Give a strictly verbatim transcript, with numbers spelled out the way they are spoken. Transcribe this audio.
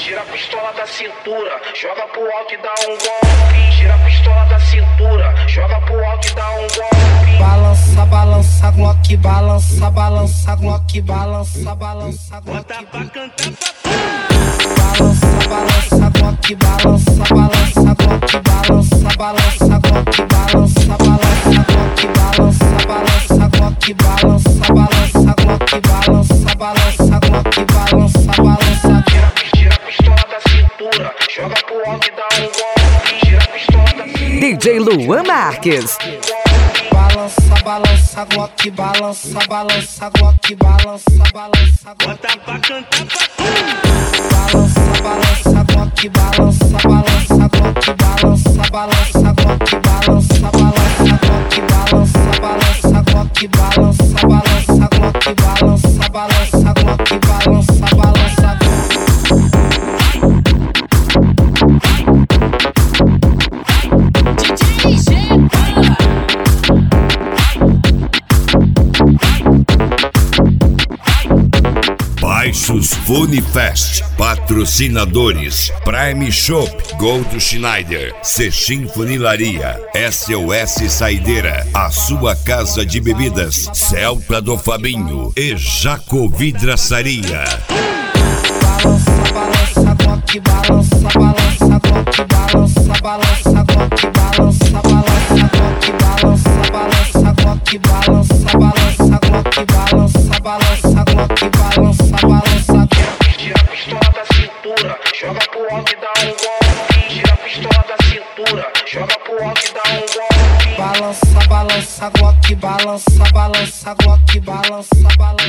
Tira a pistola da cintura, joga pro alto e dá um golpe. Tira a pistola da cintura, joga pro alto e dá um golpe. Balança, balança, Glock, balança, balança, Glock, balança, balança, Glock. Bota pra cantar, Balança, balança, Glock, balança, balança, Glock, balança, balança, Glock, balança, balança, Glock, balança, balança, Glock, balança, balança, Glock, balança, balança, Glock, balança, balança. Tira, tira a pistola da cintura, joga pro alto e dá um golpe. Tira a pistola da cintura. D J Luan Marques. Balança, balança, Glock, balança, balança, Glock, balança, balança, Glock. bota pra cantar, Balança, balança, Glock, balança, balança, Glock, balança, balança, Glock, balança, balança, Glock, balança, balança, Glock, balança, balança, Glock, balança, balança, Glock, balança, balança. D J Baixos Funifest, patrocinadores Prime Shop, Gold Schneider, Sechim Funilaria, S O S Saideira, a sua casa de bebidas, Celta do Fabinho e Jaco Vidraçaria. Balança, balança, Glock, balança, balança, Glock, balança, balança, Glock, balança, balança, Glock, balança, balança, Glock, balança, balança, Glock, balança, balança, Glock, balança, balança. Tira a pistola da cintura, joga pro alto e dá um golpe. Tira a pistola da cintura, joga pro alto e dá um golpe. Balança, balança, Glock, balança, balança, Glock, balança, balança.